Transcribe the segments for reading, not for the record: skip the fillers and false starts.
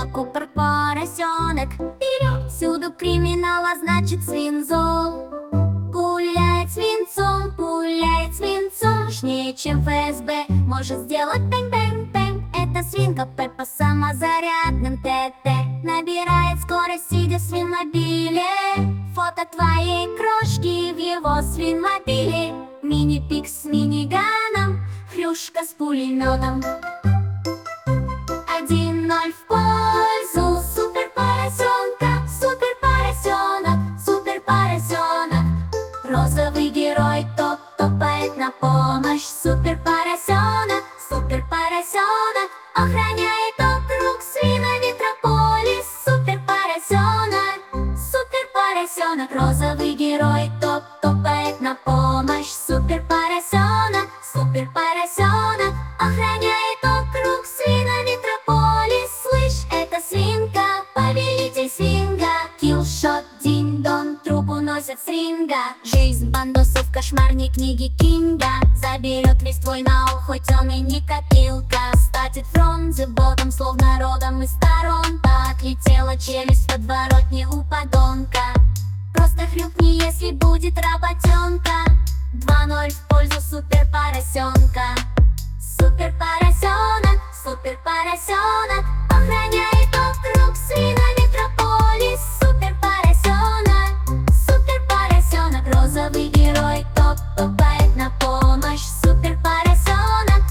Купер поросенок. Всюду криминал, а значит свинзол. Пуляет свинцом, мощнее, чем ФСБ. Может сделать бэнг-бэнг-бэнг. Это свинка Пеппа с самозарядным ТТ. Набирает скорость, сидя в свинмобиле. Фото твоей крошки в его свинмобиле. Мини-пикс с миниганом, хрюшка с пулеметом. 1-0 в пользу суперпоросенка. Суперпоросенок. Розовый герой топает на помощь. Суперпоросенок охраняет округ свинометрополис. Суперпоросенок, розовый герой топает на помощь. Суперпоросенок охраняет округ свинометрополис. Слышь, это свинка, повелитель свинга. Киллшот, динь-дон, труп уносят с ринга. Жизнь бандосов в кошмарной книге Кинга. Заберет весь твой наул, хоть он и не копилка. Статит фронт-ботом, словно родом из сторон. Отлетела челюсть в подворотне у подонка. Просто хрюкни, если будет работенка. 2-0 в пользу суперпоросенка. Суперпоросенок охраняет округ свинометрополис. Суперпоросенок, розовый герой топает на помощь. Суперпоросенок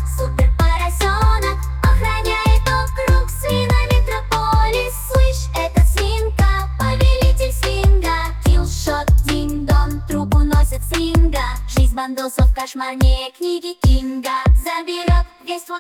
охраняет округ свинометрополис. Слышь, это свинка, повелитель свинга. Киллшот, динь-дон, труп уносят с ринга. Жизнь бандосов в кошмарнее книги Кинга.